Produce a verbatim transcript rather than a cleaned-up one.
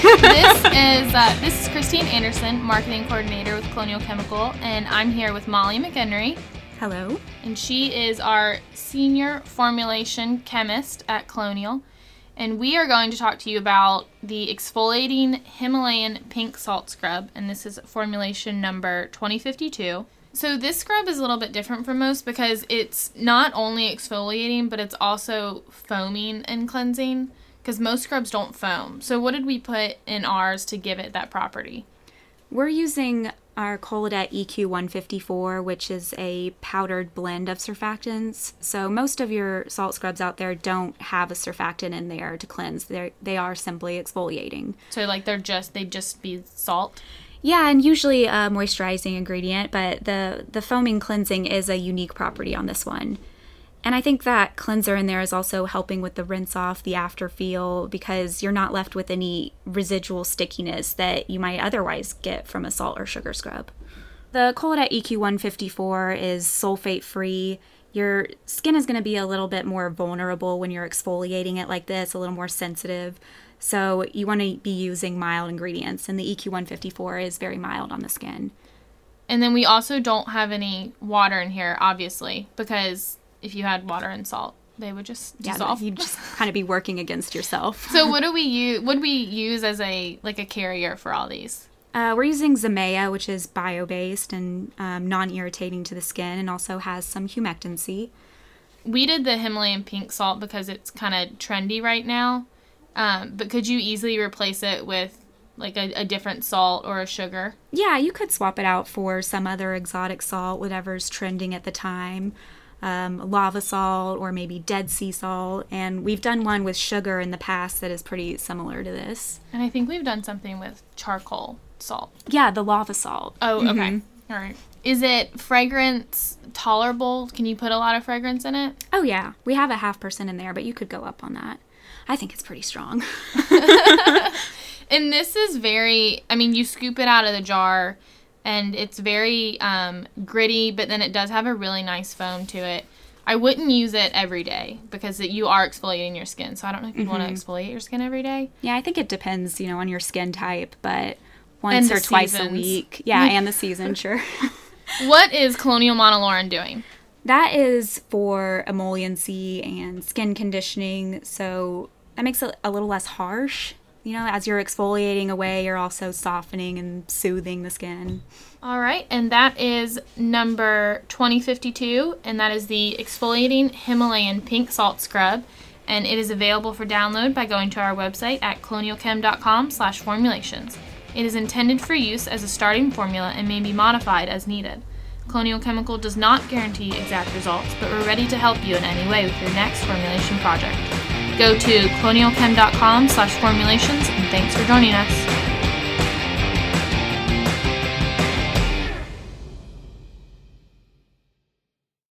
this is uh, this is Christine Anderson, Marketing Coordinator with Colonial Chemical, and I'm here with Molly McHenry. Hello. And she is our Senior Formulation Chemist at Colonial. And we are going to talk to you about the exfoliating Himalayan pink salt scrub, and this is formulation number twenty fifty-two. So this scrub is a little bit different from most because it's not only exfoliating, but it's also foaming and cleansing, because most scrubs don't foam. So what did we put in ours to give it that property? We're using our Coladet E Q one fifty-four, which is a powdered blend of surfactants. So most of your salt scrubs out there don't have a surfactant in there to cleanse. They they are simply exfoliating. So like they're just they just be salt. Yeah, and usually a moisturizing ingredient, but the the foaming cleansing is a unique property on this one. And I think that cleanser in there is also helping with the rinse off, the after feel, because you're not left with any residual stickiness that you might otherwise get from a salt or sugar scrub. The Coladet E Q one fifty-four is sulfate free. Your skin is going to be a little bit more vulnerable when you're exfoliating it like this, a little more sensitive. So you want to be using mild ingredients, and the E Q one fifty-four is very mild on the skin. And then we also don't have any water in here, obviously, because if you had water and salt, they would just dissolve. Yeah, you'd just kind of be working against yourself. So what do we use? What do we use as a like a carrier for all these? Uh, we're using Zemea, which is bio-based and um, non-irritating to the skin, and also has some humectancy. We did the Himalayan pink salt because it's kind of trendy right now. Um, but could you easily replace it with like a, a different salt or a sugar? Yeah, you could swap it out for some other exotic salt, whatever's trending at the time. Um, lava salt or maybe Dead Sea salt. And we've done one with sugar in the past that is pretty similar to this. And I think we've done something with charcoal salt. Yeah, the lava salt. Oh, okay. Mm-hmm. All right. Is it fragrance tolerable? Can you put a lot of fragrance in it? Oh, yeah. We have a half percent in there, but you could go up on that. I think it's pretty strong. And this is very, I mean, you scoop it out of the jar, and it's very um, gritty, but then it does have a really nice foam to it. I wouldn't use it every day because it, you are exfoliating your skin, so I don't know if you'd mm-hmm. want to exfoliate your skin every day. Yeah, I think it depends, you know, on your skin type, but once or twice seasons. a week. Yeah, and the season, sure. What is Colonial Monolaurin doing? That is for emolliency and skin conditioning, so that makes it a little less harsh. You know, as you're exfoliating away, you're also softening and soothing the skin. All right, and that is number twenty fifty-two, and that is the Exfoliating Himalayan Pink Salt Scrub, and it is available for download by going to our website at colonialchem.com slash formulations. It is intended for use as a starting formula and may be modified as needed. Colonial Chemical does not guarantee exact results, but we're ready to help you in any way with your next formulation project. Go to colonialchem.com slash formulations, and thanks for joining us.